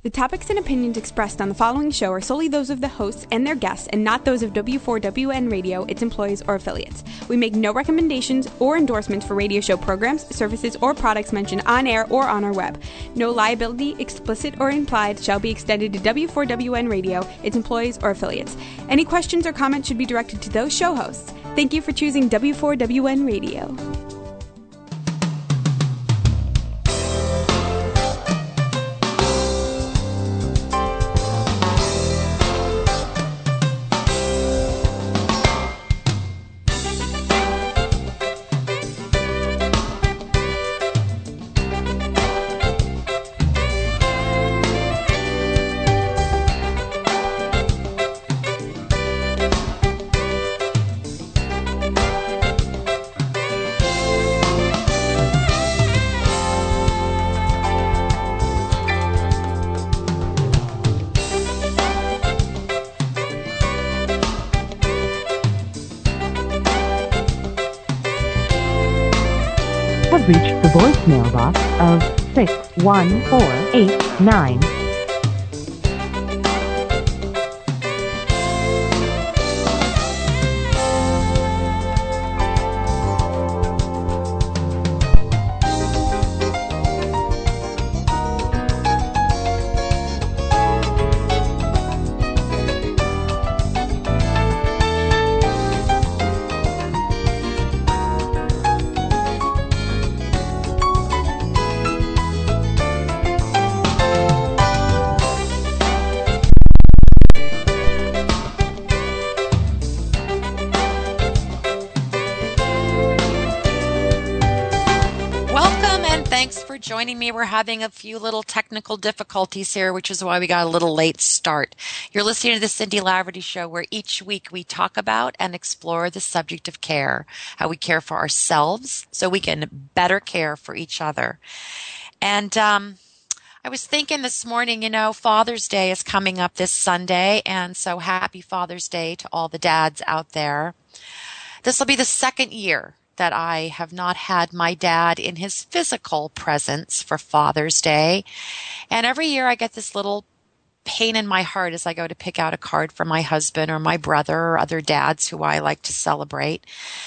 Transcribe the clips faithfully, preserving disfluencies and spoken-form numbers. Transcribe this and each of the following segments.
The topics and opinions expressed on the following show are solely those of the hosts and their guests and not those of W four W N Radio, its employees, or affiliates. We make no recommendations or endorsements for radio show programs, services, or products mentioned on air or on our web. No liability, explicit or implied, shall be extended to W four W N Radio, its employees, or affiliates. Any questions or comments should be directed to those show hosts. Thank you for choosing W four W N Radio. Have reached the voicemail box of six one four eight nine. Joining me. We're having a few little technical difficulties here, which is why we got a little late start. You're listening to the Cindy Laverty Show, where each week we talk about and explore the subject of care, how we care for ourselves so we can better care for each other. And um, I was thinking this morning, you know, Father's Day is coming up this Sunday, and so happy Father's Day to all the dads out there. This will be the second year that I have not had my dad in his physical presence for Father's Day. And every year I get this little pain in my heart as I go to pick out a card for my husband or my brother or other dads who I like to celebrate.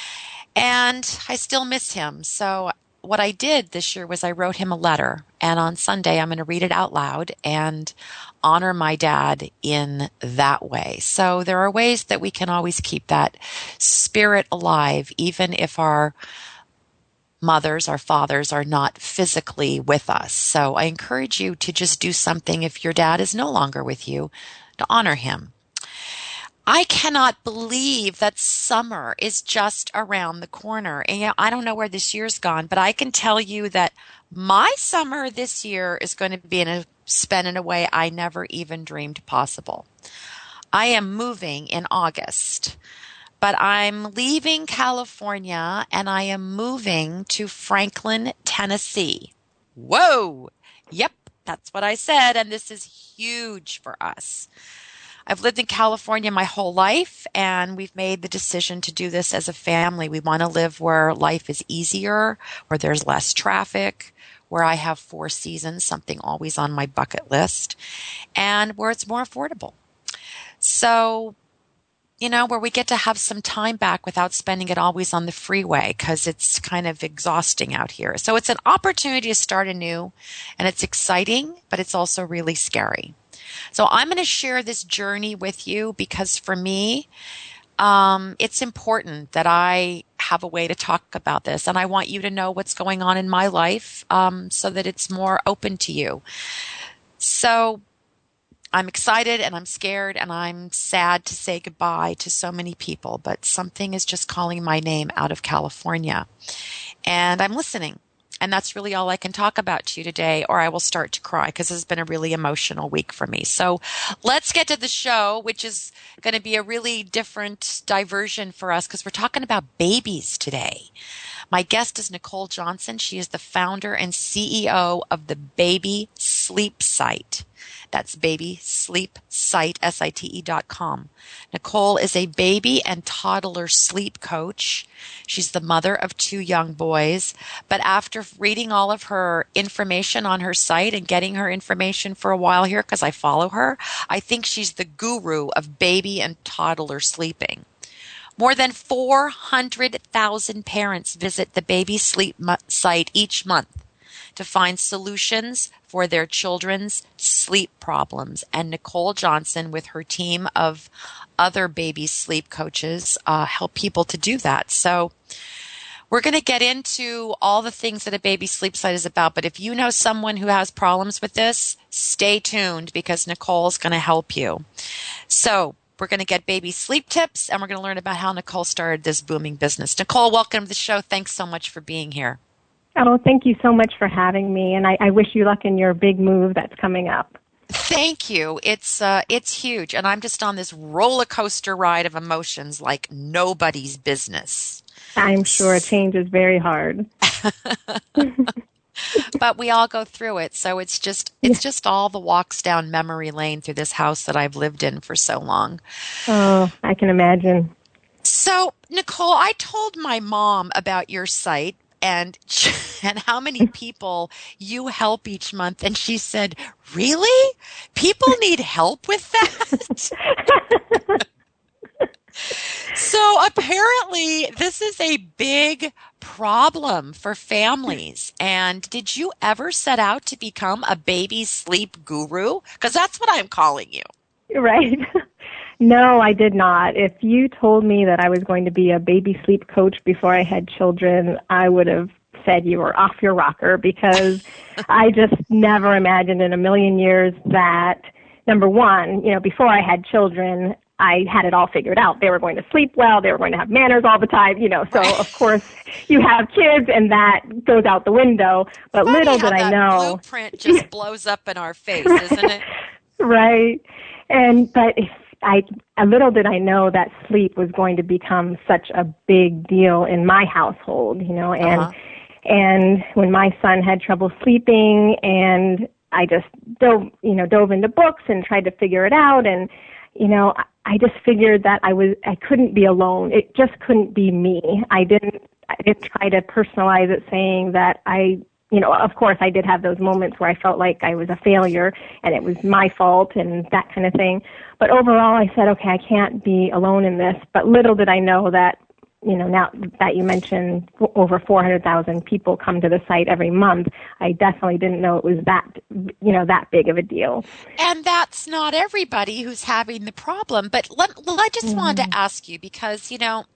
And I still miss him. So what I did this year was I wrote him a letter. And on Sunday I'm going to read it out loud and honor my dad in that way. So there are ways that we can always keep that spirit alive, even if our mothers, our fathers are not physically with us. So I encourage you to just do something if your dad is no longer with you to honor him. I cannot believe that summer is just around the corner. And you know, I don't know where this year's gone, but I can tell you that my summer this year is going to be in a, spent in a way I never even dreamed possible. I am moving in August, but I'm leaving California and I am moving to Franklin, Tennessee. Whoa! Yep, that's what I said, and this is huge for us. I've lived in California my whole life, and we've made the decision to do this as a family. We want to live where life is easier, where there's less traffic, where I have four seasons, something always on my bucket list, and where it's more affordable. So, you know, where we get to have some time back without spending it always on the freeway because it's kind of exhausting out here. So it's an opportunity to start anew, and it's exciting, but it's also really scary. So I'm going to share this journey with you because for me, um, it's important that I have a way to talk about this. And I want you to know what's going on in my life um, so that it's more open to you. So I'm excited and I'm scared and I'm sad to say goodbye to so many people. But something is just calling my name out of California. And I'm listening. And that's really all I can talk about to you today, or I will start to cry because it's been a really emotional week for me. So let's get to the show, which is going to be a really different diversion for us because we're talking about babies today. My guest is Nicole Johnson. She is the founder and C E O of the Baby Sleep Site. That's baby sleep site, S I T E dot com. Nicole is a baby and toddler sleep coach. She's the mother of two young boys. But after reading all of her information on her site and getting her information for a while here, because I follow her, I think she's the guru of baby and toddler sleeping. More than four hundred thousand parents visit the Baby Sleep site each month to find solutions for their children's sleep problems. And Nicole Johnson, with her team of other baby sleep coaches, uh, help people to do that. So we're going to get into all the things that a baby sleep site is about. But if you know someone who has problems with this, stay tuned because Nicole's going to help you. So we're going to get baby sleep tips, and we're going to learn about how Nicole started this booming business. Nicole, welcome to the show. Thanks so much for being here. Oh, thank you so much for having me, and I, I wish you luck in your big move that's coming up. Thank you. It's uh, it's huge, and I'm just on this roller coaster ride of emotions like nobody's business. I'm sure change is very hard. But we all go through it, so it's just it's yeah. just all the walks down memory lane through this house that I've lived in for so long. Oh, I can imagine. So, Nicole, I told my mom about your site and and how many people you help each month, and she said, "Really? People need help with that?" So apparently this is a big problem for families. And did you ever set out to become a baby sleep guru? Because that's what I'm calling you. Right. No, I did not. If you told me that I was going to be a baby sleep coach before I had children, I would have said you were off your rocker because I just never imagined in a million years that, number one, you know, before I had children, I had it all figured out. They were going to sleep well. They were going to have manners all the time, you know. So, of course, you have kids, and that goes out the window. But Funny little how did I that know. Blueprint just blows up in our face, isn't it? Right. And but if I, a little did I know that sleep was going to become such a big deal in my household, you know. And uh-huh. and when my son had trouble sleeping, and I just dove, you know, dove into books and tried to figure it out, and you know, I just figured that I was I couldn't be alone. It just couldn't be me. I didn't I didn't try to personalize it, saying that I, you know, of course I did have those moments where I felt like I was a failure and it was my fault and that kind of thing. But overall, I said, okay, I can't be alone in this. But little did I know that, you know, now that you mentioned over four hundred thousand people come to the site every month, I definitely didn't know it was that, you know, that big of a deal. And that's not everybody who's having the problem. But let, well, I just mm. wanted to ask you because, you know,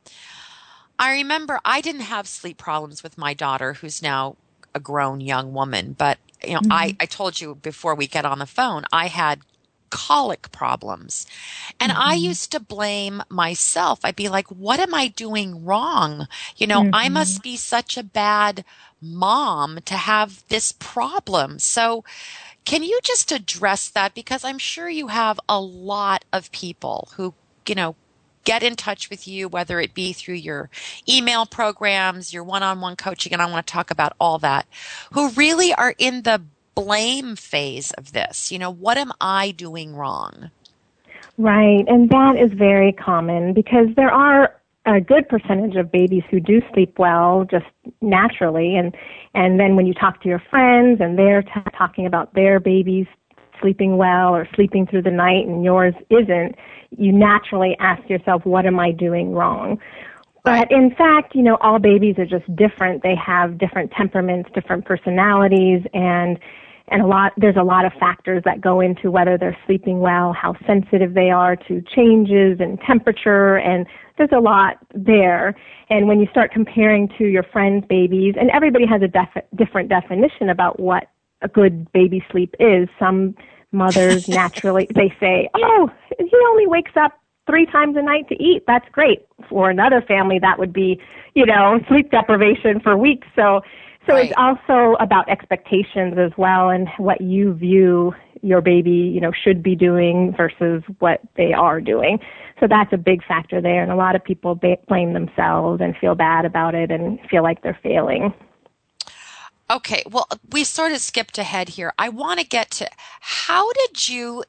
I remember I didn't have sleep problems with my daughter, who's now a grown young woman. But, you know, mm-hmm. I, I told you before we get on the phone, I had colic problems. And mm-hmm. I used to blame myself. I'd be like, what am I doing wrong? You know, mm-hmm. I must be such a bad mom to have this problem. So can you just address that? Because I'm sure you have a lot of people who, you know, get in touch with you, whether it be through your email programs, your one-on-one coaching, and I want to talk about all that, who really are in the blame phase of this. You know, what am I doing wrong? Right, and that is very common because there are a good percentage of babies who do sleep well just naturally, and and then when you talk to your friends and they're t- talking about their babies sleeping well or sleeping through the night and yours isn't, you naturally ask yourself, what am I doing wrong? But in fact, you know, all babies are just different. They have different temperaments, different personalities, and and a lot there's a lot of factors that go into whether they're sleeping well, how sensitive they are to changes in temperature, and there's a lot there. And when you start comparing to your friends' babies, and everybody has a def- different definition about what a good baby sleep is. Some mothers naturally, they say, oh, he only wakes up three times a night to eat. That's great. For another family, that would be, you know, sleep deprivation for weeks. So, so right. It's also about expectations as well and what you view your baby, you know, should be doing versus what they are doing. So that's a big factor there. And a lot of people blame themselves and feel bad about it and feel like they're failing. Okay, well, we sort of skipped ahead here. I want to get to how did you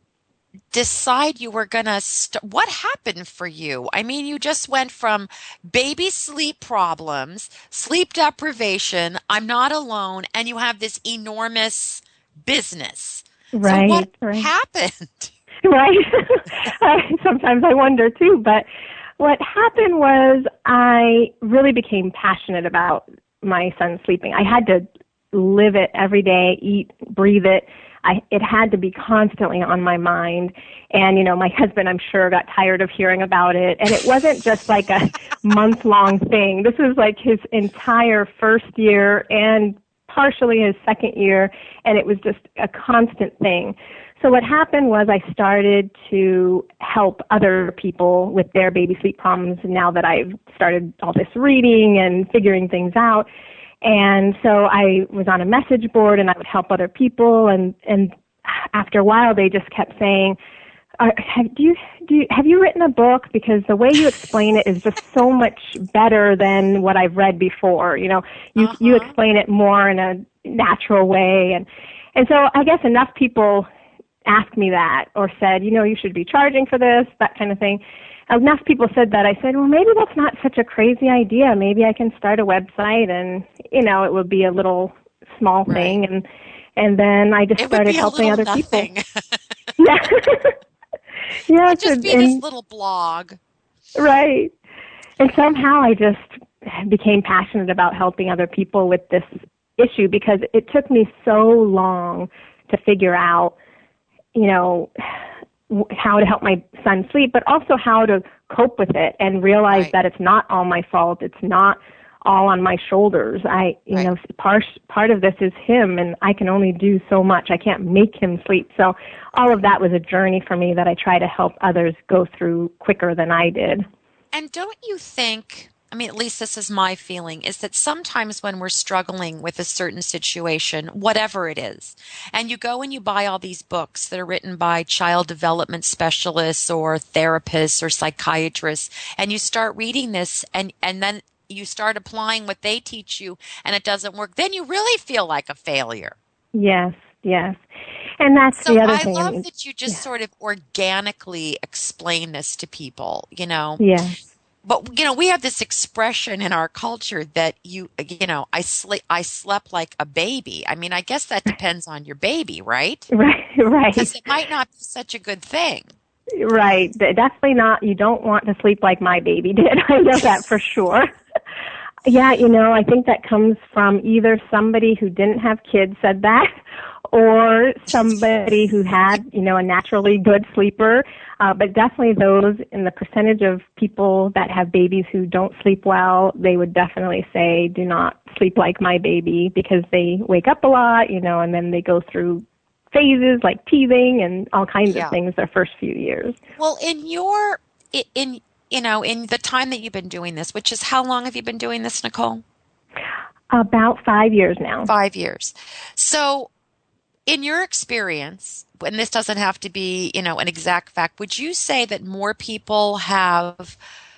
decide you were going to st- what happened for you? I mean, you just went from baby sleep problems, sleep deprivation, I'm not alone, and you have this enormous business. So what Right, right. happened? Right. I, sometimes I wonder too, but what happened was I really became passionate about my son sleeping. I had to live it every day, eat, breathe it. I, it had to be constantly on my mind. And, you know, my husband, I'm sure, got tired of hearing about it. And it wasn't just like a month-long thing. This was like his entire first year and partially his second year, and it was just a constant thing. So what happened was I started to help other people with their baby sleep problems now that I've started all this reading and figuring things out. And so I was on a message board and I would help other people. And, and after a while, they just kept saying, Are, have, do you, do you, have you written a book? Because the way you explain it is just so much better than what I've read before. You know, you, uh-huh. you explain it more in a natural way. And, and so I guess enough people asked me that or said, you know, you should be charging for this, that kind of thing. Enough people said that. I said, well, maybe that's not such a crazy idea. Maybe I can start a website and, you know, it would be a little small right. thing. And, and then I just it started helping other nothing. people. Yeah. Yes, it would just be and, this little blog. Right. And somehow I just became passionate about helping other people with this issue because it took me so long to figure out, you know, how to help my son sleep, but also how to cope with it and realize right. that it's not all my fault. It's not all on my shoulders. I, you right. know, part, part of this is him, and I can only do so much. I can't make him sleep. So all of that was a journey for me that I try to help others go through quicker than I did. And don't you think, I mean, at least this is my feeling, is that sometimes when we're struggling with a certain situation, whatever it is, and you go and you buy all these books that are written by child development specialists or therapists or psychiatrists, and you start reading this and, and then you start applying what they teach you and it doesn't work, then you really feel like a failure. Yes, yes. And that's so the other I thing. love I mean, that you just yeah. sort of organically explain this to people, you know. Yes. But, you know, we have this expression in our culture that you, you know, I, sle- I slept like a baby. I mean, I guess that depends on your baby, right? Right, right. Because it might not be such a good thing. Right. Definitely not. You don't want to sleep like my baby did. I know that for sure. Yeah, you know, I think that comes from either somebody who didn't have kids said that, or somebody who had, you know, a naturally good sleeper. Uh, but definitely those in the percentage of people that have babies who don't sleep well, they would definitely say, do not sleep like my baby, because they wake up a lot, you know, and then they go through phases like teething and all kinds Yeah. of things their first few years. Well, in your, in, you know, in the time that you've been doing this, which is how long have you been doing this, Nicole? About five years now. Five years. So in your experience, and this doesn't have to be, you know, an exact fact, would you say that more people have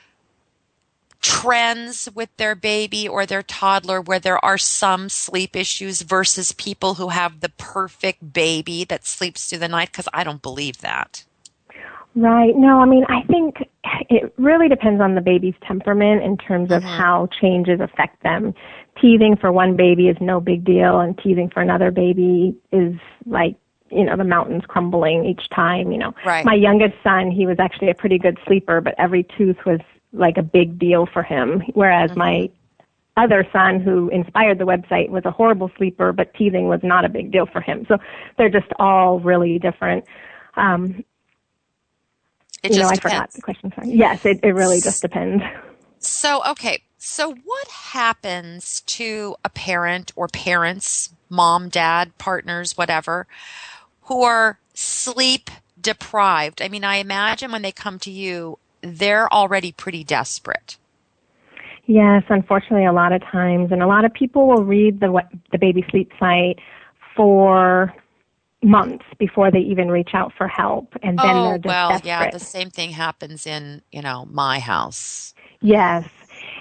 trends with their baby or their toddler where there are some sleep issues versus people who have the perfect baby that sleeps through the night? Because I don't believe that. Right. No, I mean, I think it really depends on the baby's temperament in terms of Mm-hmm. how changes affect them. Teething for one baby is no big deal, and teething for another baby is like, you know, the mountains crumbling each time, you know. Right. My youngest son, he was actually a pretty good sleeper, but every tooth was like a big deal for him, whereas Mm-hmm. my other son, who inspired the website, was a horrible sleeper, but teething was not a big deal for him. So they're just all really different. Um, It you just know, I depends. forgot the question. Sorry. Yes, it, it really just depends. So, okay. So what happens to a parent or parents, mom, dad, partners, whatever, who are sleep deprived? I mean, I imagine when they come to you, they're already pretty desperate. Yes, unfortunately, a lot of times. And a lot of people will read the the baby sleep site for months before they even reach out for help, and then Oh, they're just well, desperate. yeah, the same thing happens in, you know, my house. Yes.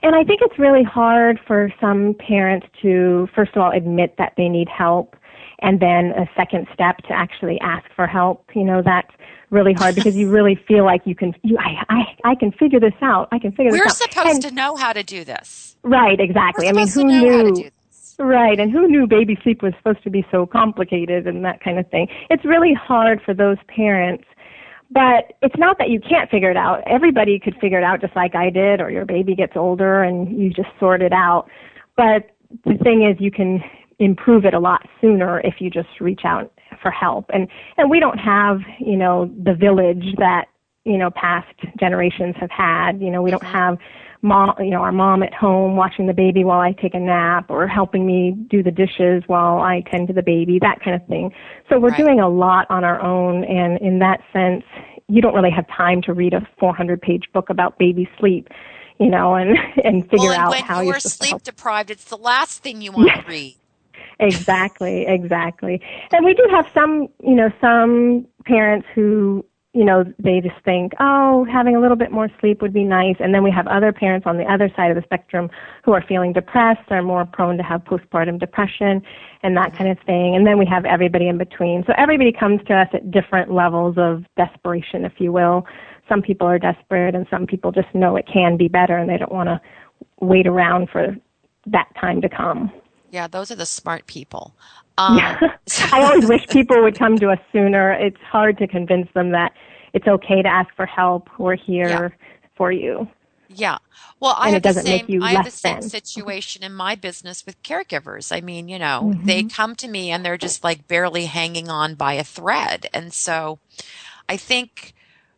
And I think it's really hard for some parents to, first of all, admit that they need help, and then a second step to actually ask for help. You know, that's really hard because you really feel like you can, you, I, I, I can figure this out. I can figure We're this out. We're supposed and, to know how to do this. Right, exactly. We're I mean, who to know knew? How to do this. Right, and who knew baby sleep was supposed to be so complicated and that kind of thing. It's really hard for those parents. But it's not that you can't figure it out. Everybody could figure it out just like I did, or your baby gets older and you just sort it out. But the thing is, you can improve it a lot sooner if you just reach out for help. And and we don't have, you know, the village that, you know, past generations have had. You know, we don't have mom, you know, our mom at home watching the baby while I take a nap, or helping me do the dishes while I tend to the baby, that kind of thing. So we're right. doing a lot on our own, and in that sense, you don't really have time to read a four hundred page book about baby sleep, you know, and, and figure well, and out when how you're you're supposed to help. sleep deprived, it's the last thing you want yes. to read. Exactly, exactly. And we do have some, you know, some parents who, you know, they just think, oh, having a little bit more sleep would be nice. And then we have other parents on the other side of the spectrum who are feeling depressed, are more prone to have postpartum depression and that kind of thing. And then we have everybody in between. So everybody comes to us at different levels of desperation, if you will. Some people are desperate, and some people just know it can be better, and they don't want to wait around for that time to come. Yeah, those are the smart people. Um, yeah. I always wish people would come to us sooner. It's hard to convince them that it's okay to ask for help. We're here yeah. for you. Yeah. Well, I and have it doesn't the same make you I have the less same than. situation in my business with caregivers. I mean, you know, Mm-hmm. they come to me and they're just like barely hanging on by a thread. And so I think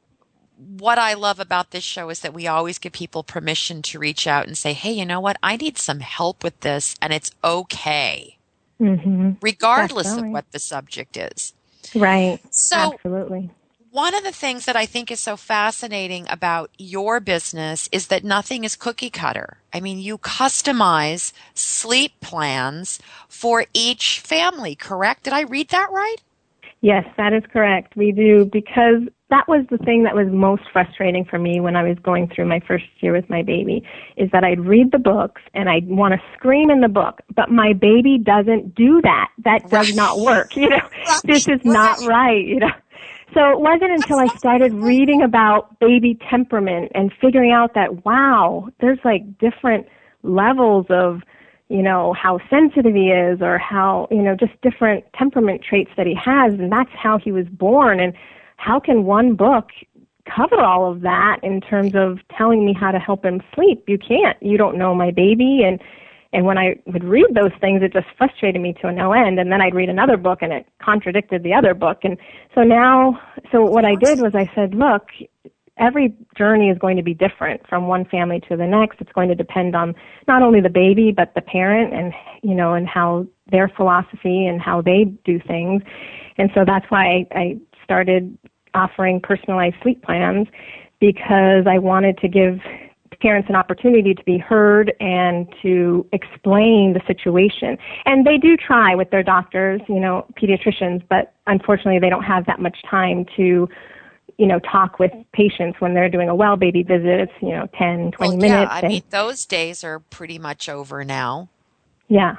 what I love about this show is that we always give people permission to reach out and say, hey, you know what? I need some help with this, and it's okay, mm-hmm. regardless Definitely. of what the subject is. Right. So, absolutely. One of the things that I think is so fascinating about your business is that nothing is cookie cutter. I mean, you customize sleep plans for each family, correct? Did I read that right? Yes, that is correct. We do, because that was the thing that was most frustrating for me when I was going through my first year with my baby, is that I'd read the books and I'd want to scream in the book, but my baby doesn't do that. That does Right. not work. You know, Right. this is not right, you know. So it wasn't until I started reading about baby temperament and figuring out that, wow, there's like different levels of, you know, how sensitive he is, or how, you know, just different temperament traits that he has, and that's how he was born. And how can one book cover all of that in terms of telling me how to help him sleep? You can't. You don't know my baby. And And when I would read those things, it just frustrated me to no end. And then I'd read another book, and it contradicted the other book. And so now, so what I did was I said, look, every journey is going to be different from one family to the next. It's going to depend on not only the baby, but the parent, and, you know, and how their philosophy and how they do things. And so that's why I, I started offering personalized sleep plans, because I wanted to give parents an opportunity to be heard and to explain the situation. And they do try with their doctors, you know, pediatricians, but unfortunately they don't have that much time to, you know, talk with patients when they're doing a well baby visit. It's, you know, ten, twenty well, yeah, minutes. I and, mean, those days are pretty much over now. Yeah.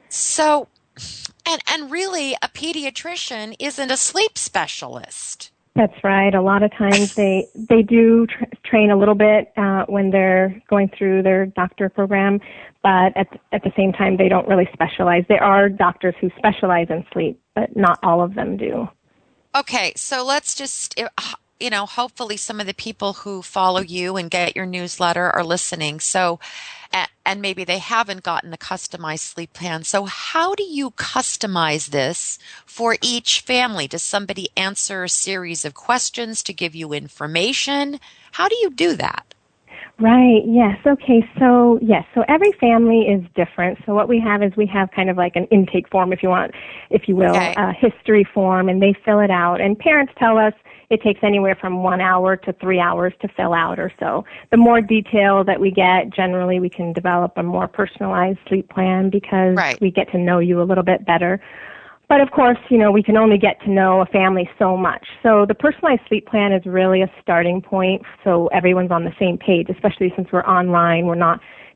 So, and, and really, a pediatrician isn't a sleep specialist. That's right. A lot of times they they do tra- train a little bit uh, when they're going through their doctor program, but at at the same time they don't really specialize. There are doctors who specialize in sleep, but not all of them do. Okay, so let's just, you know, hopefully some of the people who follow you and get your newsletter are listening. So, and maybe they haven't gotten the customized sleep plan. So how do you customize this for each family? Does somebody answer a series of questions to give you information? How do you do that? Right, yes. Okay, so yes, so every family is different. So what we have is we have kind of like an intake form, if you want, if you will, okay. a history form, and they fill it out. And parents tell us it takes anywhere from one hour to three hours to fill out or so. The more detail that we get, generally we can develop a more personalized sleep plan, because right. we get to know you a little bit better. But of course, you know, we can only get to know a family so much. So the personalized sleep plan is really a starting point, so everyone's on the same page, especially since we're online. We're not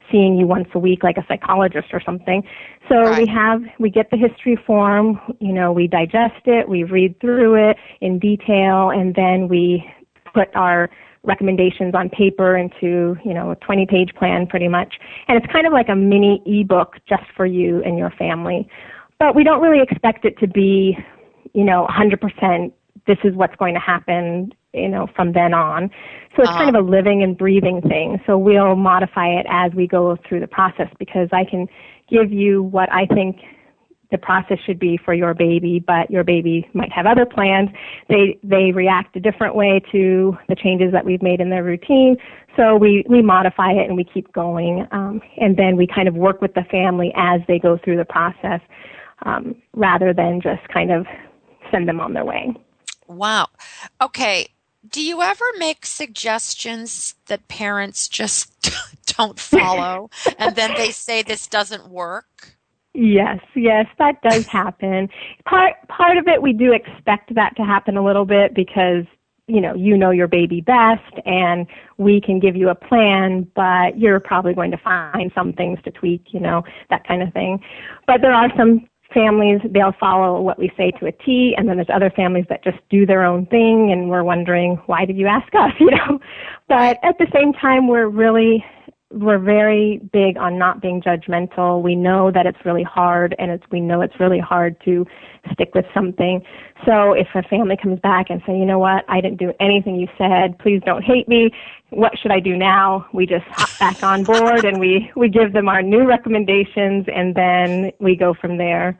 seeing you once a week like a psychologist or something. So Right. we have, we get the history form, you know, we digest it, we read through it in detail, and then we put our recommendations on paper into, you know, a twenty-page plan pretty much. And it's kind of like a mini ebook just for you and your family. But we don't really expect it to be, you know, one hundred percent this is what's going to happen, you know, from then on. So it's uh-huh. kind of a living and breathing thing. So we'll modify it as we go through the process, because I can give you what I think the process should be for your baby, but your baby might have other plans. They they react a different way to the changes that we've made in their routine. So we, we modify it and we keep going. Um, and then we kind of work with the family as they go through the process, um, rather than just kind of send them on their way. Wow. Okay. Do you ever make suggestions that parents just don't follow and then they say this doesn't work? Yes, yes, that does happen. Part part of it, we do expect that to happen a little bit because, you know, you know your baby best and we can give you a plan, but you're probably going to find some things to tweak, you know, that kind of thing. But there are some families, they'll follow what we say to a T, and then there's other families that just do their own thing, and we're wondering, why did you ask us, you know? But at the same time, we're really, we're very big on not being judgmental. We know that it's really hard, and it's, we know it's really hard to stick with something. So if a family comes back and say, you know what, I didn't do anything you said, please don't hate me, what should I do now? We just hop back on board and we, we give them our new recommendations, and then we go from there.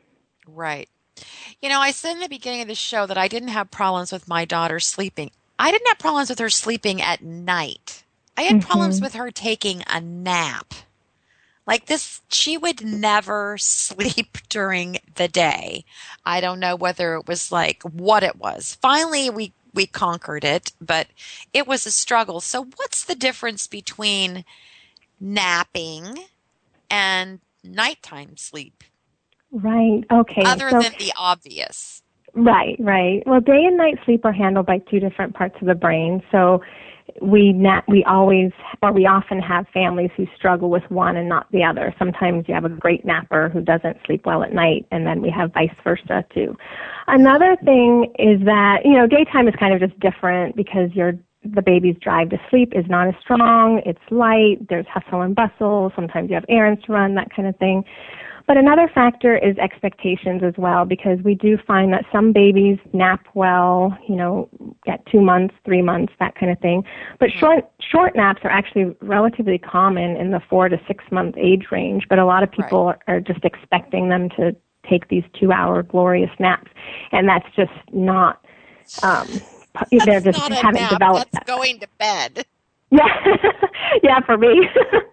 Right. You know, I said in the beginning of the show that I didn't have problems with my daughter sleeping. I didn't have problems with her sleeping at night. I had mm-hmm. problems with her taking a nap. Like this, she would never sleep during the day. I don't know whether it was like what it was. Finally, we, we conquered it, but it was a struggle. So what's the difference between napping and nighttime sleep? Right. Okay. Other so, than the obvious. Right, right. Well, day and night sleep are handled by two different parts of the brain. So we nap, we always, or we often have families who struggle with one and not the other. Sometimes you have a great napper who doesn't sleep well at night, and then we have vice versa too. Another thing is that, you know, daytime is kind of just different because your the baby's drive to sleep is not as strong. It's light. There's hustle and bustle. Sometimes you have errands to run, that kind of thing. But another factor is expectations as well, because we do find that some babies nap well, you know, at two months, three months, that kind of thing. But short short naps are actually relatively common in the four to six month age range. But a lot of people right. are, are just expecting them to take these two hour glorious naps, and that's just not. Um, That's they just not a haven't nap. developed That's that. going to bed. Yeah, yeah, for me.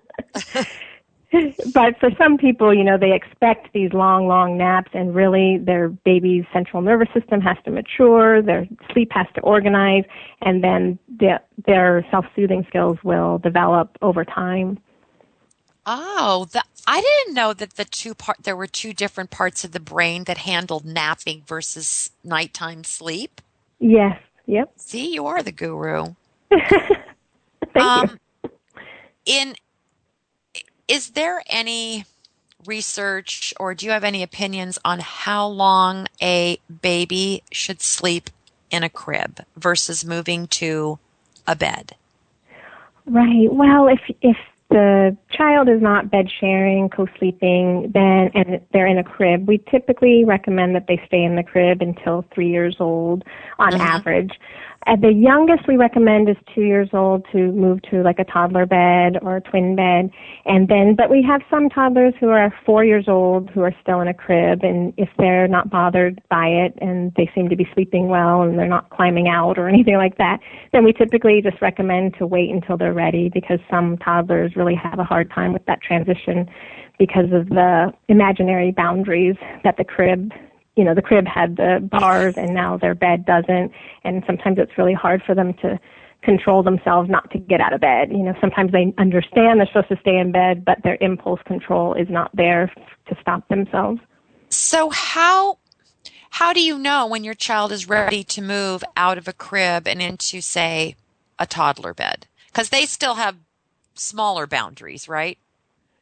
But for some people, you know, they expect these long, long naps, and really their baby's central nervous system has to mature, their sleep has to organize, and then the, their self-soothing skills will develop over time. Oh, the, I didn't know that the two part there were two different parts of the brain that handled napping versus nighttime sleep. Yes. Yep. See, you are the guru. Thank um, you. In Is there any research, or do you have any opinions on how long a baby should sleep in a crib versus moving to a bed? Right. Well, if if the child is not bed sharing, co-sleeping, then and they're in a crib, we typically recommend that they stay in the crib until three years old on mm-hmm. average. At the youngest we recommend is two years old to move to like a toddler bed or a twin bed. And then, but we have some toddlers who are four years old who are still in a crib, and if they're not bothered by it and they seem to be sleeping well and they're not climbing out or anything like that, then we typically just recommend to wait until they're ready, because some toddlers really have a hard time with that transition because of the imaginary boundaries that the crib you know, the crib had the bars and now their bed doesn't. And sometimes it's really hard for them to control themselves not to get out of bed. You know, sometimes they understand they're supposed to stay in bed, but their impulse control is not there to stop themselves. So how, how do you know when your child is ready to move out of a crib and into, say, a toddler bed? Because they still have smaller boundaries, right?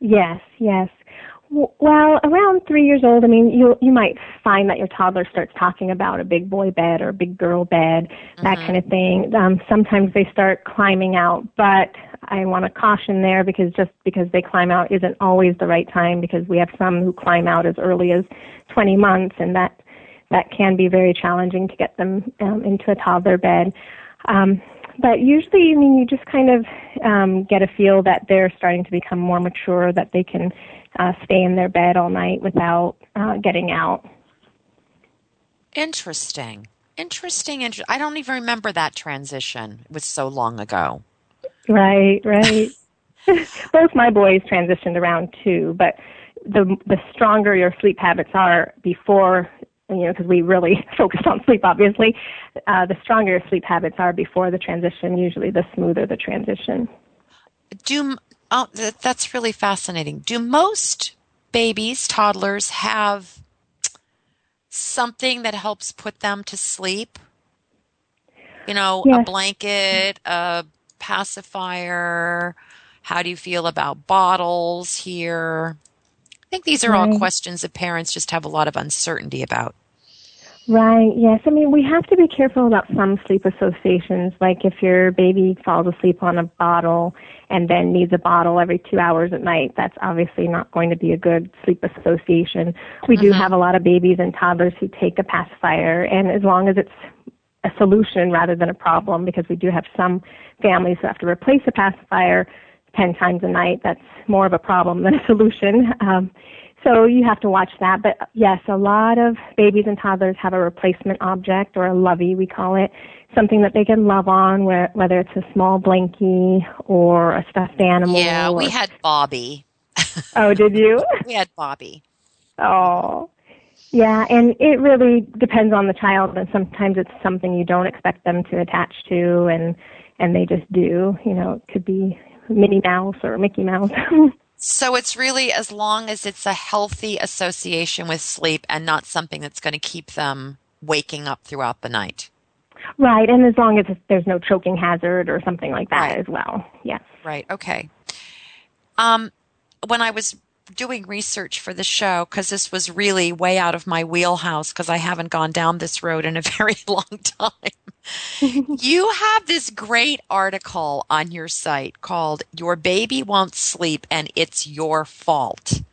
Yes, yes. W- Well, around three years old, I mean, you you might find that your toddler starts talking about a big boy bed or a big girl bed, that Mm-hmm. kind of thing. Um, sometimes they start climbing out, but I want to caution there because just because they climb out isn't always the right time, because we have some who climb out as early as twenty months, and that that can be very challenging to get them um, into a toddler bed. Um, but usually, I mean, you just kind of um, get a feel that they're starting to become more mature, that they can uh, stay in their bed all night without uh, getting out. Interesting. Interesting. Inter- I don't even remember that transition. It was so long ago. Right, right. Both my boys transitioned around too, but the the stronger your sleep habits are before, you know, because we really focused on sleep, obviously, uh, the stronger your sleep habits are before the transition, usually the smoother the transition. Do oh, th- that's really fascinating. Do most babies, toddlers, have something that helps put them to sleep? You know, a Yes, blanket, a pacifier. How do you feel about bottles here? I think these are all right. questions that parents just have a lot of uncertainty about. Right, yes. I mean, we have to be careful about some sleep associations, like if your baby falls asleep on a bottle and then needs a bottle every two hours at night, that's obviously not going to be a good sleep association. We do Mm-hmm. have a lot of babies and toddlers who take a pacifier, and as long as it's a solution rather than a problem, because we do have some families who have to replace a pacifier ten times a night, that's more of a problem than a solution. Um, So you have to watch that. But yes, a lot of babies and toddlers have a replacement object, or a lovey, we call it, something that they can love on, where, whether it's a small blankie or a stuffed animal. Yeah, we Or, had Bobby. oh, did you? We had Bobby. Oh, yeah. And it really depends on the child, and sometimes it's something you don't expect them to attach to, and and they just do. You know, it could be Minnie Mouse or Mickey Mouse. So it's really as long as it's a healthy association with sleep and not something that's going to keep them waking up throughout the night. Right, and as long as there's no choking hazard or something like that Right. as well. Yes. Right. Okay. Um, when I was doing research for the show, because this was really way out of my wheelhouse, because I haven't gone down this road in a very long time. You have this great article on your site called Your Baby Won't Sleep and It's Your Fault.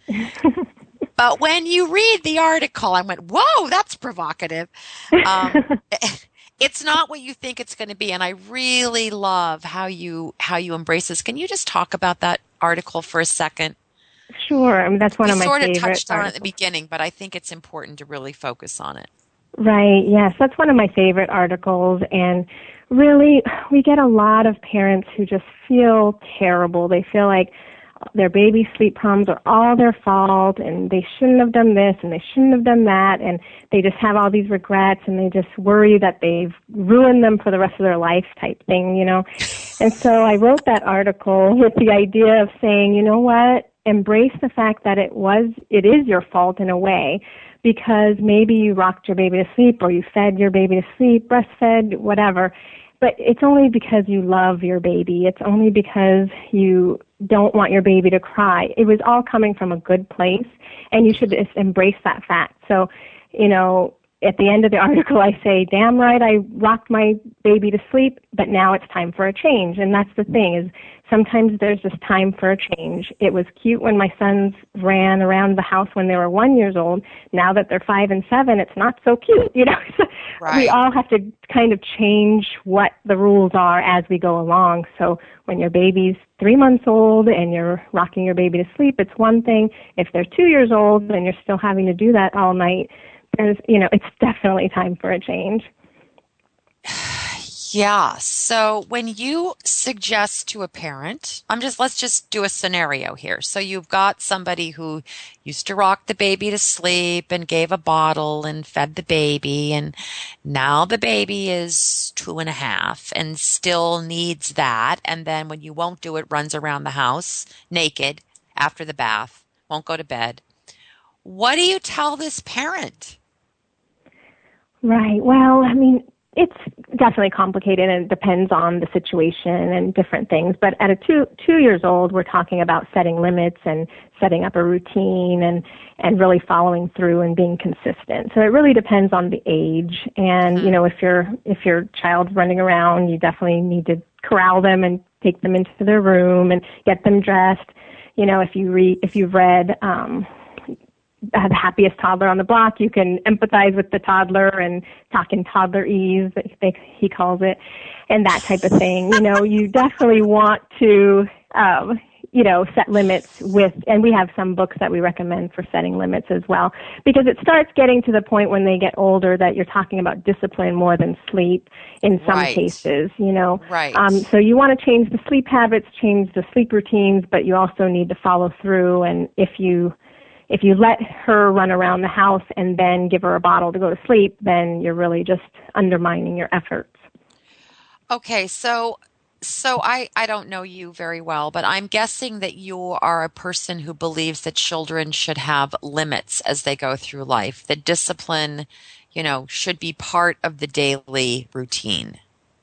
But when you read the article, I went, whoa, that's provocative. Um, it's not what you think it's going to be. And I really love how you how you embrace this. Can you just talk about that article for a second? Sure. I mean, that's one We of my sort of favorite touched on it at the articles. beginning, but I think it's important to really focus on it. Right. Yes, that's one of my favorite articles. And really, we get a lot of parents who just feel terrible. They feel like their baby's sleep problems are all their fault, and they shouldn't have done this, and they shouldn't have done that, and they just have all these regrets, and they just worry that they've ruined them for the rest of their life type thing, you know. And so I wrote that article with the idea of saying, you know what, embrace the fact that it was, it is your fault in a way, because maybe you rocked your baby to sleep, or you fed your baby to sleep, breastfed, whatever. But it's only because you love your baby. It's only because you don't want your baby to cry. It was all coming from a good place, and you should just embrace that fact. So, you know, at the end of the article, I say, damn right, I rocked my baby to sleep, but now it's time for a change. And that's the thing, is sometimes there's just time for a change. It was cute when my sons ran around the house when they were one years old. Now that they're five and seven, it's not so cute, you know. Right. We all have to kind of change what the rules are as we go along. So when your baby's three months old and you're rocking your baby to sleep, it's one thing. If they're two years old and you're still having to do that all night, there's, you know, it's definitely time for a change. Yeah. So when you suggest to a parent, I'm just, let's just do a scenario here. So you've got somebody who used to rock the baby to sleep and gave a bottle and fed the baby. And now the baby is two and a half and still needs that. And then when you won't do it, runs around the house naked after the bath, won't go to bed. What do you tell this parent? Right. Well, I mean, it's definitely complicated, and it depends on the situation and different things. But at a two two years old, we're talking about setting limits and setting up a routine and and really following through and being consistent. So it really depends on the age. And you know, if your if your child's running around, you definitely need to corral them and take them into their room and get them dressed. You know, if you read if you've read um, The Happiest Toddler on the Block, you can empathize with the toddler and talk in toddlerese, they, he calls it, and that type of thing. You know, you definitely want to, um, you know, set limits with, and we have some books that we recommend for setting limits as well, because it starts getting to the point when they get older that you're talking about discipline more than sleep in some Right. cases, you know. Right. Um, so you want to change the sleep habits, change the sleep routines, but you also need to follow through, and if you If you let her run around the house and then give her a bottle to go to sleep, then you're really just undermining your efforts. Okay, so so I, I don't know you very well, but I'm guessing that you are a person who believes that children should have limits as they go through life, that discipline, you know, should be part of the daily routine.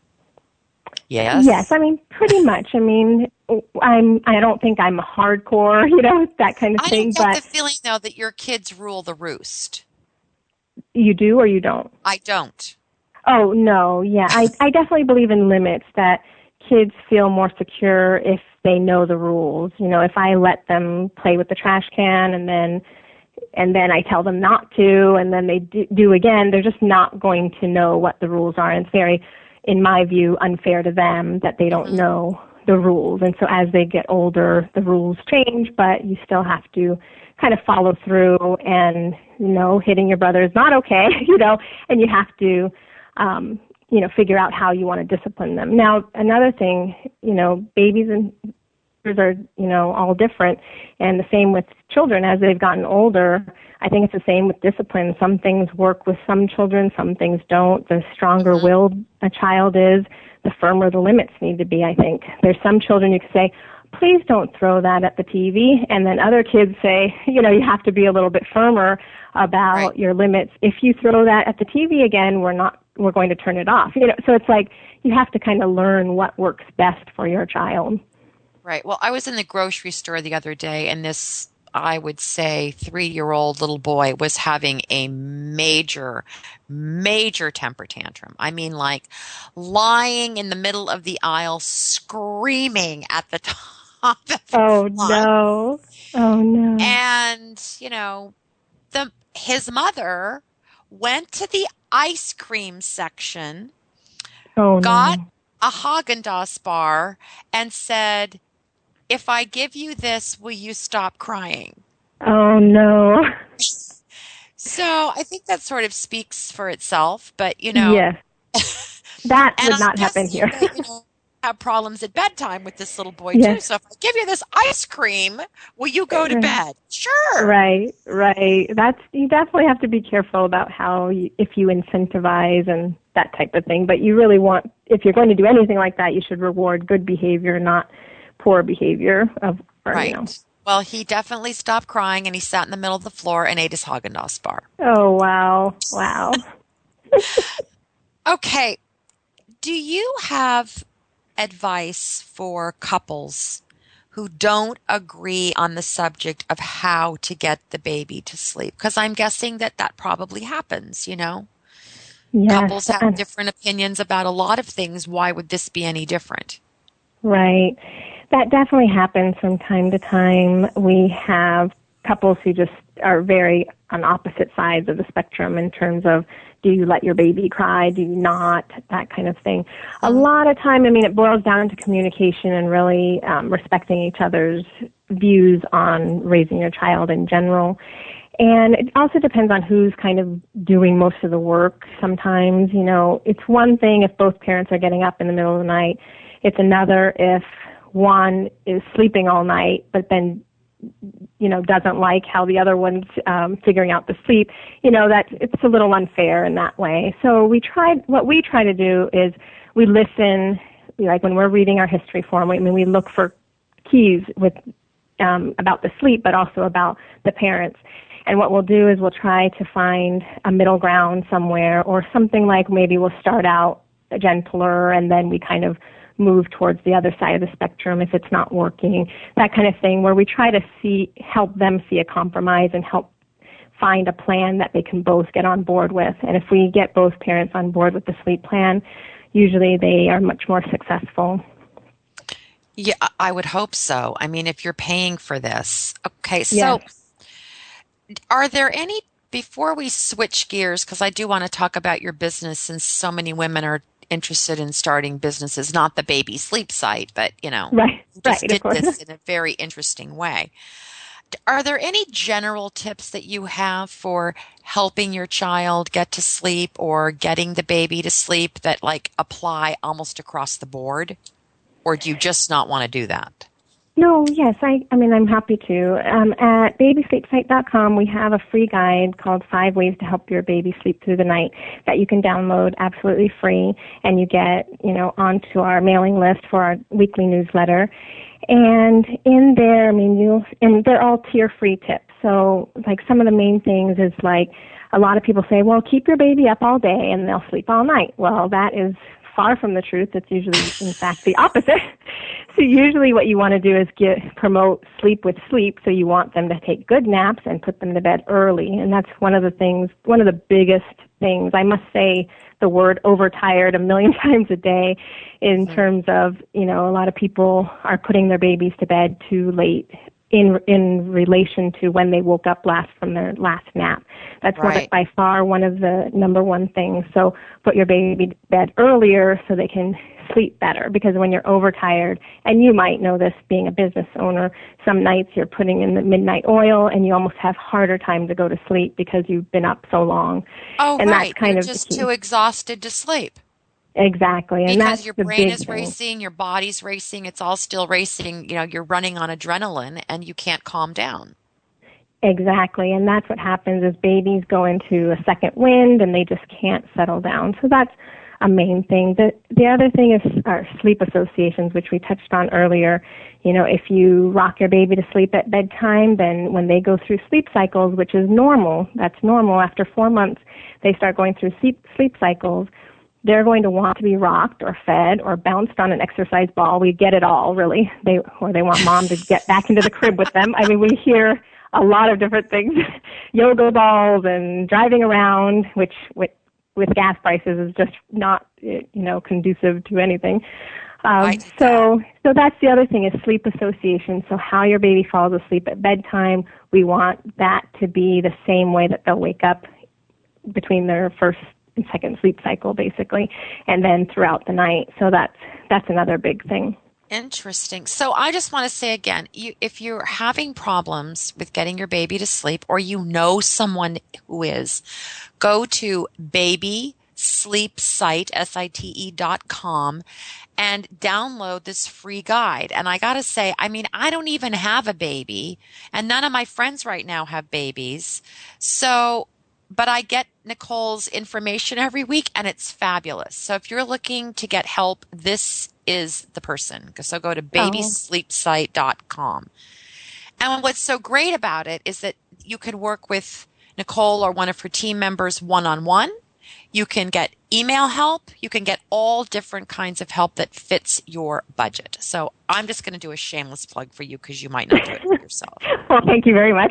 Yes? Yes, I mean, pretty much. I mean, I'm, I don't think I'm hardcore, you know, that kind of I thing, don't get but the feeling, though, that your kids rule the roost. you do or you don't? I don't. Oh, no, yeah. I, I definitely believe in limits, that kids feel more secure if they know the rules. You know, if I let them play with the trash can and then and then I tell them not to and then they do, do again, they're just not going to know what the rules are. And it's very, in my view, unfair to them that they don't Mm-hmm. know the rules. And so as they get older, the rules change, but you still have to kind of follow through, and, you know, hitting your brother is not okay, you know, and you have to, um, you know, figure out how you want to discipline them. Now, another thing, you know, babies and are, you know, all different, and the same with children as they've gotten older. I think it's the same with discipline. Some things work with some children, some things don't. The stronger willed a child is, the firmer the limits need to be, I think. There's some children you can say, please don't throw that at the T V, and then other kids say, you know, you have to be a little bit firmer about Right. your limits. If you throw that at the T V again, we're not, we're going to turn it off. You know, so it's like you have to kind of learn what works best for your child. Right. Well, I was in the grocery store the other day, and this, I would say, three-year-old little boy was having a major, major temper tantrum. I mean, like lying in the middle of the aisle, screaming at the top of the Oh, lungs. no. Oh, no. And, you know, the his mother went to the ice cream section, Oh, got no. a Haagen-Dazs bar, and said, if I give you this, will you stop crying? Oh, no. So I think that sort of speaks for itself, but you know, Yes. That and would not I'm happen guessing here. that, you know, have problems at bedtime with this little boy Yes. too. So if I give you this ice cream, will you go to Right. bed? Sure. Right, right. That's, you definitely have to be careful about how you, if you incentivize and that type of thing. But you really want, if you're going to do anything like that, you should reward good behavior, not poor behavior of, or, Right. you know. Well, he definitely stopped crying, and he sat in the middle of the floor and ate his Haagen-Dazs bar. Oh, wow. Wow. Okay. Do you have advice for couples who don't agree on the subject of how to get the baby to sleep? Because I'm guessing that that probably happens, you know? Yes. Couples have and- different opinions about a lot of things. Why would this be any different? Right. That definitely happens from time to time. We have couples who just are very on opposite sides of the spectrum in terms of, do you let your baby cry? Do you not? That kind of thing. A lot of time, I mean, it boils down to communication and really um, respecting each other's views on raising your child in general. And it also depends on who's kind of doing most of the work. Sometimes, you know, it's one thing if both parents are getting up in the middle of the night. It's another if one is sleeping all night, but then, you know, doesn't like how the other one's um, figuring out the sleep. You know, that it's a little unfair in that way. So we tried, what we try to do is we listen, like when we're reading our history form, I mean, we look for keys with um, about the sleep, but also about the parents. And what we'll do is we'll try to find a middle ground somewhere, or something like maybe we'll start out gentler and then we kind of move towards the other side of the spectrum if it's not working, that kind of thing, where we try to see, help them see a compromise and help find a plan that they can both get on board with. And if we get both parents on board with the sleep plan, usually they are much more successful. Yeah, I would hope so. I mean, if you're paying for this. Okay, so Yes. Are there any, before we switch gears, because I do want to talk about your business since so many women are interested in starting businesses, not the baby sleep site, but, you know, Right, you just right, did of course. this in a very interesting way. Are there any general tips that you have for helping your child get to sleep or getting the baby to sleep that like apply almost across the board? Or do you just not want to do that? No, yes, I, I mean, I'm happy to. Um, at baby sleep site dot com, we have a free guide called Five Ways to Help Your Baby Sleep Through the Night that you can download absolutely free, and you get, you know, onto our mailing list for our weekly newsletter. And in there, I mean, you'll, and they're all tier-free tips. So, like, some of the main things is, like, a lot of people say, well, keep your baby up all day and they'll sleep all night. Well, that is far from the truth. It's usually, in fact, the opposite. So usually what you want to do is get, promote sleep with sleep. So you want them to take good naps and put them to bed early. And that's one of the things, one of the biggest things. I must say the word overtired a million times a day in terms of, you know, a lot of people are putting their babies to bed too late in in relation to when they woke up last from their last nap. That's one, Right. by far one of the number one things. So put your baby to bed earlier so they can sleep better, because when you're overtired, and you might know this being a business owner, some nights you're putting in the midnight oil and you almost have harder time to go to sleep because you've been up so long. Oh, and right. that's kind You're of just the key. too exhausted to sleep. Exactly. And Because that's your the brain big is thing. racing, your body's racing, it's all still racing. You know, you're running on adrenaline and you can't calm down. Exactly, and that's what happens is babies go into a second wind and they just can't settle down. So that's a main thing. The the other thing is our sleep associations, which we touched on earlier. You know, if you rock your baby to sleep at bedtime, then when they go through sleep cycles, which is normal, that's normal. After four months, they start going through sleep sleep cycles. They're going to want to be rocked or fed or bounced on an exercise ball. We get it all, really. They or they want mom to get back into the crib with them. I mean, we hear a lot of different things, yoga balls and driving around, which with, with gas prices is just not, you know, conducive to anything. Um, Right. so, so that's the other thing is sleep association. So how your baby falls asleep at bedtime, we want that to be the same way that they'll wake up between their first and second sleep cycle, basically, and then throughout the night. So that's that's another big thing. Interesting. So I just want to say again, you, if you're having problems with getting your baby to sleep or you know someone who is, go to baby sleep site, S I T E dot com, and download this free guide. And I got to say, I mean, I don't even have a baby, and none of my friends right now have babies. So, but I get Nicole's information every week, and it's fabulous. So if you're looking to get help, this is the person. So go to baby sleep site dot com. And what's so great about it is that you can work with Nicole or one of her team members one-on-one. You can get email help. You can get all different kinds of help that fits your budget. So I'm just going to do a shameless plug for you because you might not do it for yourself. Well, thank you very much.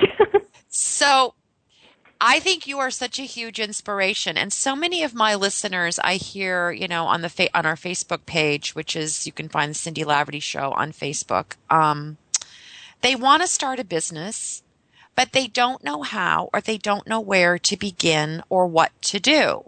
So I think you are such a huge inspiration, and so many of my listeners I hear, you know, on the fa- on our Facebook page, which is you can find the Cindy Laverty Show on Facebook. Um, they want to start a business, but they don't know how, or they don't know where to begin or what to do.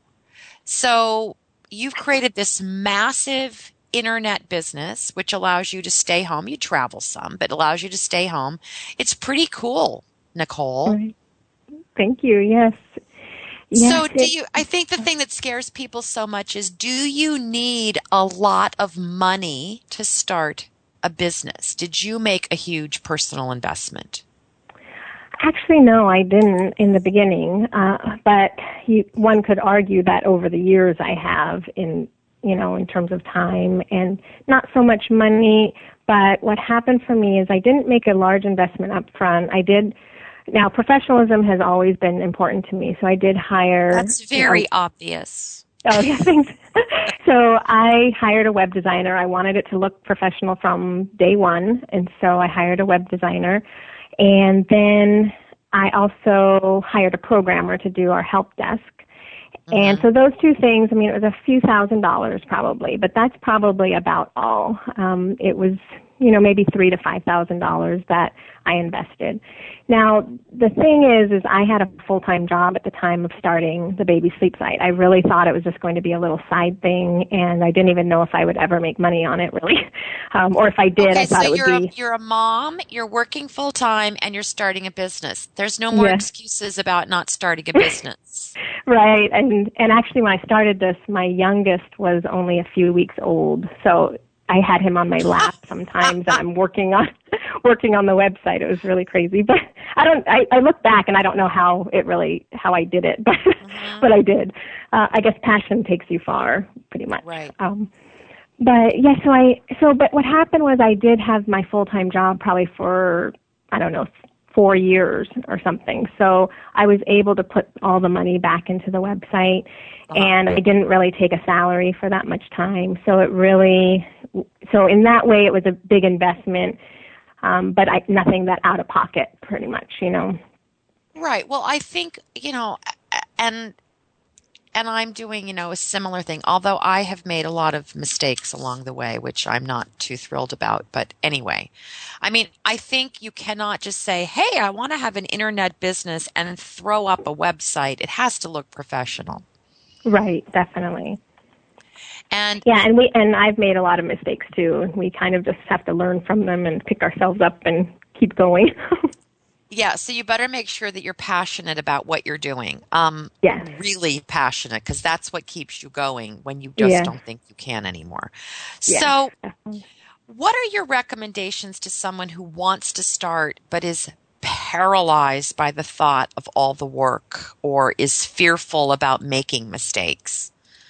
So you've created this massive internet business, which allows you to stay home. You travel some, but allows you to stay home. It's pretty cool, Nicole. Right. Thank you. Yes. yes So do it, you, I think the thing that scares people so much is, do you need a lot of money to start a business? Did you make a huge personal investment? Actually, no, I didn't in the beginning. Uh, but you, one could argue that over the years I have in, you know, in terms of time and not so much money. But what happened for me is I didn't make a large investment up front. I did now professionalism has always been important to me, so I did hire. That's very you know, obvious. Oh, yeah, thanks. So I hired a web designer. I wanted it to look professional from day one, and so I hired a web designer. And then I also hired a programmer to do our help desk. Mm-hmm. And so those two things, I mean, it was a few thousand dollars probably, but that's probably about all. Um, it was, you know, maybe three to five thousand dollars that I invested. Now, the thing is, is I had a full-time job at the time of starting the baby sleep site. I really thought it was just going to be a little side thing, and I didn't even know if I would ever make money on it, really. Um, or if I did, okay, I thought so it would you're be. A, you're a mom, you're working full-time, and you're starting a business. There's no more Yeah. excuses about not starting a business. Right, and and actually when I started this, my youngest was only a few weeks old, so I had him on my lap sometimes, and I'm working on working on the website. It was really crazy, but I don't. I, I look back and I don't know how it really how I did it, but mm-hmm. but I did. Uh, I guess passion takes you far, pretty much. Right. Um, but yeah, so I so but what happened was I did have my full time job probably for I don't know four years or something. So I was able to put all the money back into the website, uh-huh. and I didn't really take a salary for that much time. So it really, so in that way, it was a big investment, um, but I, nothing that out of pocket, pretty much, you know. Right. Well, I think, you know, and and I'm doing, you know, a similar thing, although I have made a lot of mistakes along the way, which I'm not too thrilled about. But anyway, I mean, I think you cannot just say, hey, I want to have an internet business and throw up a website. It has to look professional. Right, definitely. And yeah, and we and I've made a lot of mistakes too. We kind of just have to learn from them and pick ourselves up and keep going. Yeah, so you better make sure that you're passionate about what you're doing. Um, yes. Really passionate, because that's what keeps you going when you just yeah. don't think you can anymore. Yeah. So what are your recommendations to someone who wants to start but is paralyzed by the thought of all the work or is fearful about making mistakes?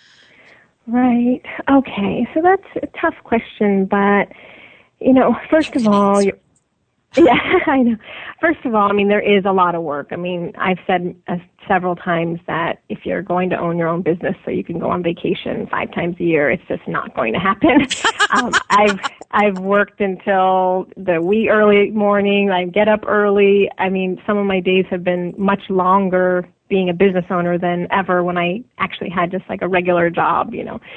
Right. Okay, so that's a tough question, but, you know, first of all, you're yeah, I know. First of all, I mean, there is a lot of work. I mean, I've said uh, several times that if you're going to own your own business so you can go on vacation five times a year, it's just not going to happen. um, I've I've worked until the wee early morning. I get up early. I mean, some of my days have been much longer being a business owner than ever when I actually had just like a regular job, you know.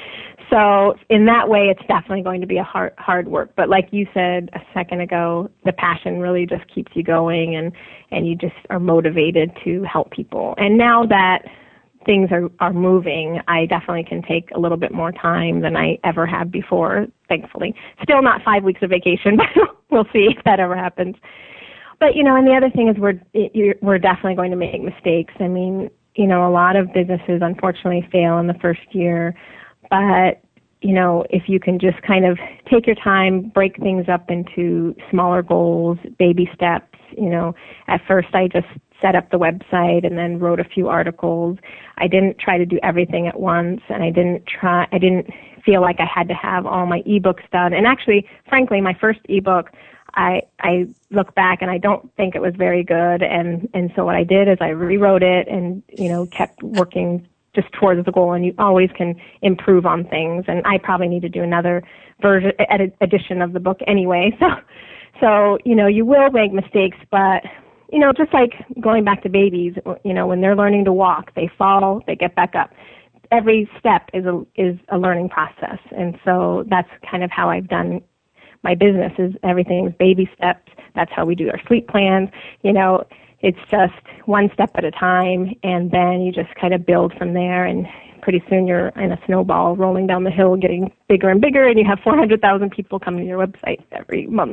So in that way, it's definitely going to be a hard, hard work. But like you said a second ago, the passion really just keeps you going, and, and you just are motivated to help people. And now that things are, are moving, I definitely can take a little bit more time than I ever have before, thankfully. Still not five weeks of vacation, but we'll see if that ever happens. But, you know, and the other thing is we're, we're definitely going to make mistakes. I mean, you know, a lot of businesses unfortunately fail in the first year. But, you know, if you can just kind of take your time, break things up into smaller goals, baby steps, you know, at first I just set up the website and then wrote a few articles. I didn't try to do everything at once, and I didn't try, I didn't feel like I had to have all my ebooks done. And actually, frankly, my first ebook, I, I look back and I don't think it was very good. And, and so what I did is I rewrote it and, you know, kept working just towards the goal, and you always can improve on things. And I probably need to do another version, edit, edition of the book anyway. So, so, you know, you will make mistakes, but, you know, just like going back to babies, you know, when they're learning to walk, they fall, they get back up. Every step is a, is a learning process. And so that's kind of how I've done my business, is everything is baby steps. That's how we do our sleep plans. You know, it's just one step at a time, and then you just kind of build from there, and pretty soon you're in a snowball rolling down the hill, getting bigger and bigger, and you have four hundred thousand people coming to your website every month.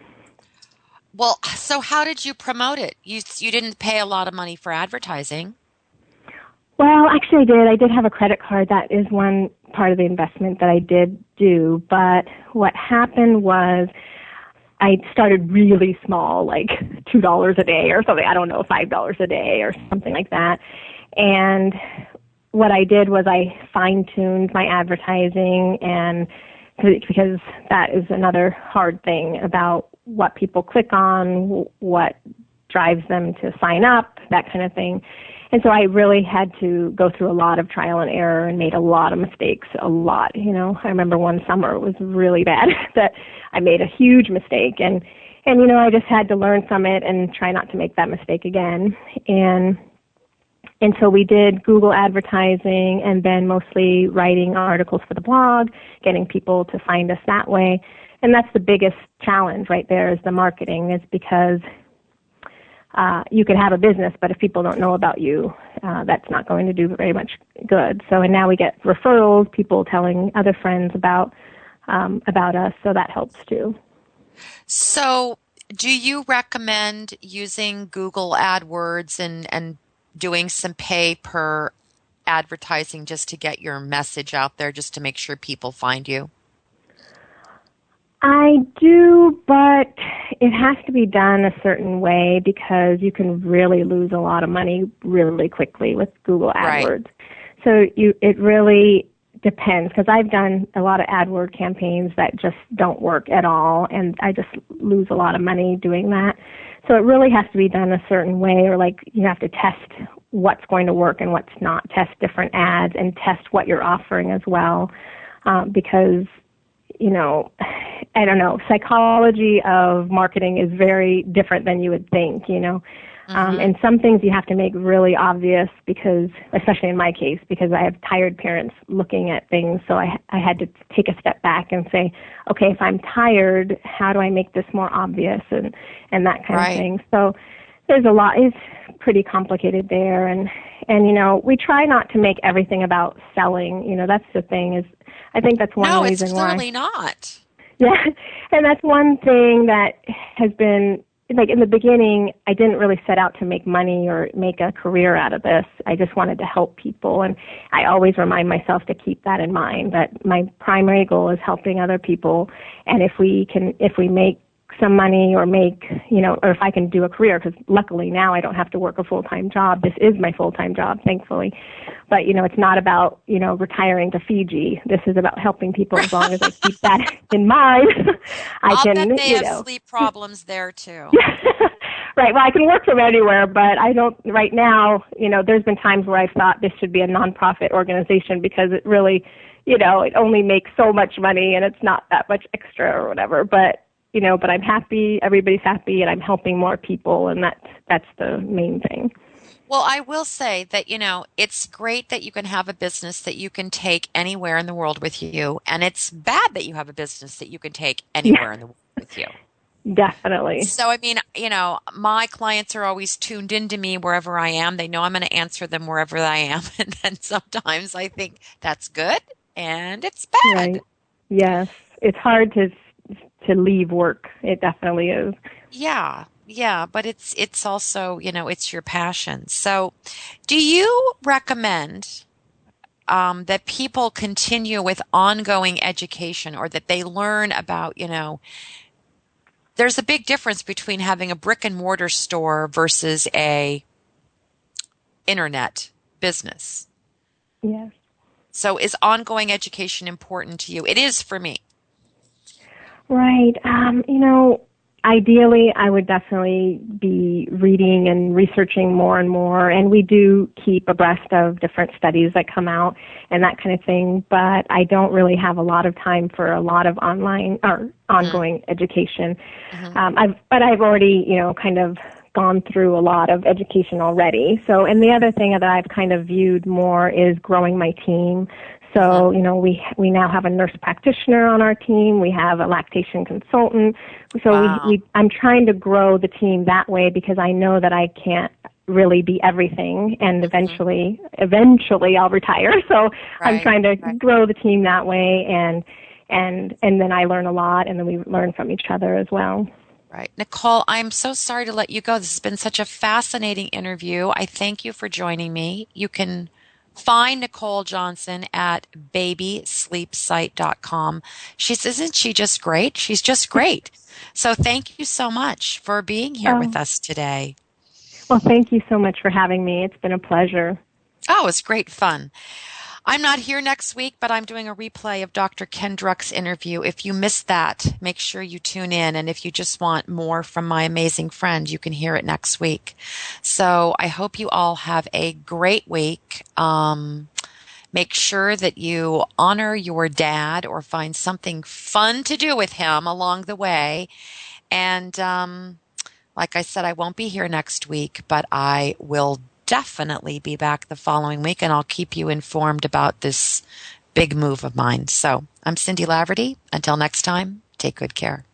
Well, so how did you promote it? You you didn't pay a lot of money for advertising. Well, actually I did. I did have a credit card. That is one part of the investment that I did do. But what happened was I started really small, like two dollars a day or something. I don't know, five dollars a day or something like that. And what I did was I fine-tuned my advertising, and because that is another hard thing about what people click on, what drives them to sign up, that kind of thing. And so I really had to go through a lot of trial and error and made a lot of mistakes, a lot. You know, I remember one summer it was really bad that I made a huge mistake. And, and, you know, I just had to learn from it and try not to make that mistake again. And, and so we did Google advertising and then mostly writing articles for the blog, getting people to find us that way. And that's the biggest challenge right there is the marketing, is because Uh, you could have a business, but if people don't know about you, uh, that's not going to do very much good. So, and now we get referrals, people telling other friends about um, about us, so that helps too. So, do you recommend using Google AdWords and, and doing some pay per advertising just to get your message out there, just to make sure people find you? I do, but it has to be done a certain way because you can really lose a lot of money really quickly with Google AdWords. Right. So you, it really depends, because I've done a lot of AdWord campaigns that just don't work at all, and I just lose a lot of money doing that. So it really has to be done a certain way, or like you have to test what's going to work and what's not, test different ads and test what you're offering as well, um, because you know, I don't know, psychology of marketing is very different than you would think, you know. Mm-hmm. Um, and some things you have to make really obvious because, especially in my case, because I have tired parents looking at things. So I, I had to take a step back and say, okay, if I'm tired, how do I make this more obvious and, and that kind right. of thing. So there's a lot, it's pretty complicated there. And, and, you know, we try not to make everything about selling. You know, that's the thing is, I think that's one no, reason why. No, it's clearly not. Yeah, and that's one thing that has been, like in the beginning, I didn't really set out to make money or make a career out of this. I just wanted to help people, and I always remind myself to keep that in mind, that my primary goal is helping other people, and if we can, if we make some money or make, you know, or if I can do a career, because luckily now I don't have to work a full-time job. This is my full-time job, thankfully. But, you know, it's not about, you know, retiring to Fiji. This is about helping people as long as I keep that in mind. I I'll can, bet they you have know. sleep problems there, too. Right. Well, I can work from anywhere, but I don't, right now, you know, there's been times where I've thought this should be a nonprofit organization because it really, you know, it only makes so much money and it's not that much extra or whatever. But you know, but I'm happy, everybody's happy, and I'm helping more people, and that's, that's the main thing. Well, I will say that, you know, it's great that you can have a business that you can take anywhere in the world with you, and it's bad that you have a business that you can take anywhere yeah. in the world with you. Definitely. So, I mean, you know, my clients are always tuned into me wherever I am. They know I'm going to answer them wherever I am, and then sometimes I think that's good, and it's bad. Right. Yes. It's hard to to leave work. It definitely is. Yeah, yeah, but it's it's also, you know, it's your passion. So do you recommend um, that people continue with ongoing education, or that they learn about, you know, there's a big difference between having a brick and mortar store versus a internet business. Yes. So is ongoing education important to you? It is for me. Right. Um, you know, ideally, I would definitely be reading and researching more and more, and we do keep abreast of different studies that come out and that kind of thing, but I don't really have a lot of time for a lot of online or ongoing mm-hmm. education. Mm-hmm. Um, I've, but I've already, you know, kind of gone through a lot of education already. So, and the other thing that I've kind of viewed more is growing my team. So, you know, we we now have a nurse practitioner on our team. We have a lactation consultant. So wow. we, we I'm trying to grow the team that way because I know that I can't really be everything, and eventually, mm-hmm. eventually I'll retire. So right, I'm trying to right. grow the team that way, and and and then I learn a lot, and then we learn from each other as well. Right. Nicole, I'm so sorry to let you go. This has been such a fascinating interview. I thank you for joining me. You can find Nicole Johnson at baby sleep site dot com. She's, isn't she just great? She's just great. So thank you so much for being here oh. with us today. Well, thank you so much for having me. It's been a pleasure. Oh, it's great fun. I'm not here next week, but I'm doing a replay of Doctor Ken Druck's interview. If you missed that, make sure you tune in. And if you just want more from my amazing friend, you can hear it next week. So I hope you all have a great week. Um, make sure that you honor your dad or find something fun to do with him along the way. And um, like I said, I won't be here next week, but I will definitely be back the following week, and I'll keep you informed about this big move of mine. So I'm Cindy Laverty. Until next time, take good care.